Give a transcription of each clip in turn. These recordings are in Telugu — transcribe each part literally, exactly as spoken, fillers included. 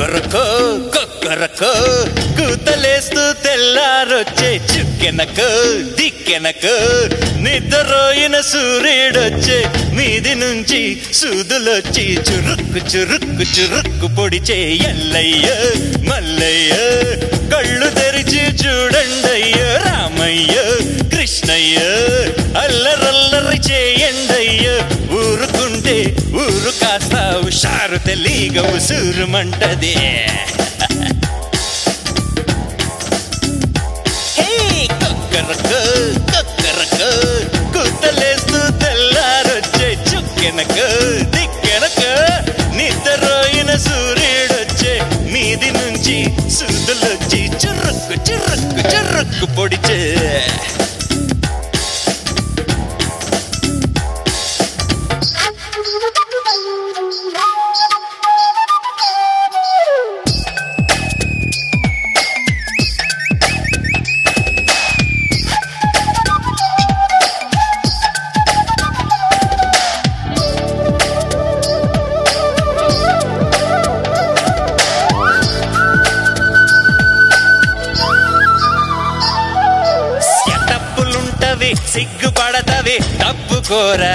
కొక్కరకో కొక్కరకో కూతలేస్తూ తెల్లారొచ్చే చుక్కెనకో దిక్కెనకో నిద్రపోయిన సూర్యుడొచ్చే మీది నుంచి సూదులొచ్చి చురుక్కు చురుక్కు చురుక్కు పొడిచే ఎల్లయ్య మల్లయ్య కళ్ళు తెరిచి చూడండయ్య రామయ్య కృష్ణయ్య అల్లరల్లరి చేయండయ్య ఊరుకుంటే ఊరు కాస్త హుషారు తెలీగ ఉసూరుమంటది కొక్కరకో కొక్కరకో కూతలేస్తూ తెల్లారొచ్చే చుక్కెనకో దిక్కెనకో నిద్రపోయిన సూర్యుడొచ్చే మీది నుంచి సూదులొచ్చి చురుక్కు చురుక్కు చురుక్కు పొడిచే సిగ్గుపడతవి తప్పుకోరా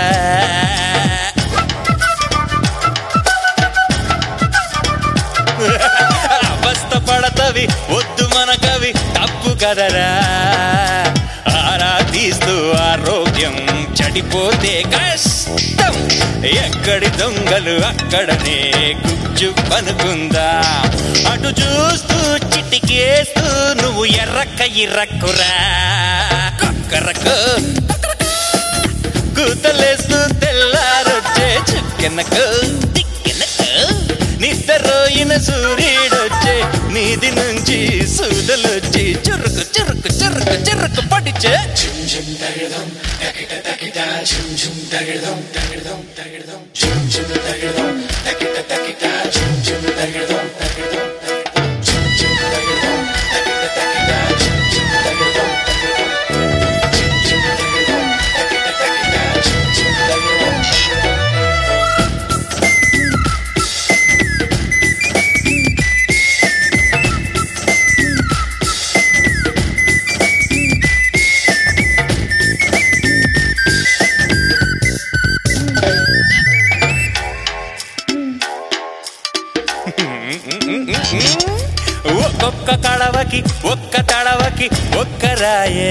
అవస్థ పడతవి వద్దు మనకవి తప్పు కదరా ఆరా తీస్తూ ఆరోగ్యం చెడిపోతే కష్టం ఎక్కడి దొంగలు అక్కడనే గుజ్జు పనుకుందా అటు చూస్తూ చిటికేస్తూ నువ్వు ఎర్రక్క ఇర్రక్కురా కొక్కరకో కూతలేస్తూ తెల్లారొచ్చే చుక్కెనకో దిక్కెనకో నిద్రపోయిన సూర్యుడొచ్చే మీది నుంచి సూదులొచ్చి చురుకు చురుకు చురుకు చురుకు పడిచే ఒక్కొక్క కడవకి ఒక్క తడవకి ఒక్క రాయే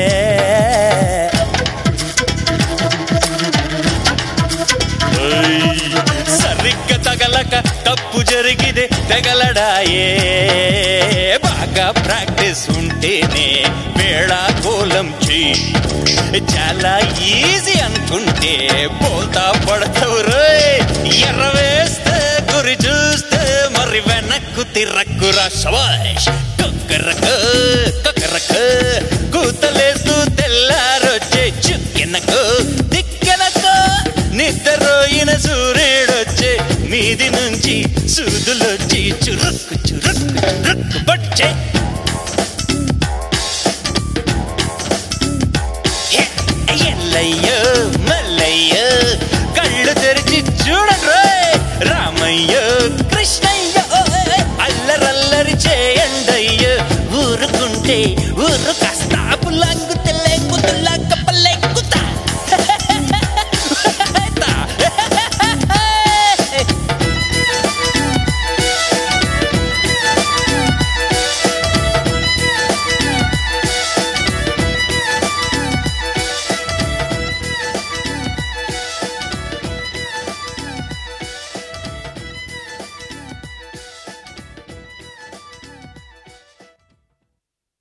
సరిగ్గా తగలక తప్పు జరిగితే తెగలడాయే బాగా ప్రాక్టీస్ ఉంటేనే వేళా కోలం చెయ్యి చాలా ఈజీ అనుకుంటే పోతా పడతావు రోయ్ ఎర్ర వేస్తే గురి చూస్తే మరి వెనక్కు తిరక్కురా శబాష్ కొక్కరకో కొక్కరకో కూతలేస్తూ తెల్లారొచ్చే చుక్కెనకో దిక్కెనకో నిద్రపోయిన సూర్యుడొచ్చే మీది నుంచి సూదులొచ్చి చురుక్కు చురుక్కు చురుక్కు పచ్చే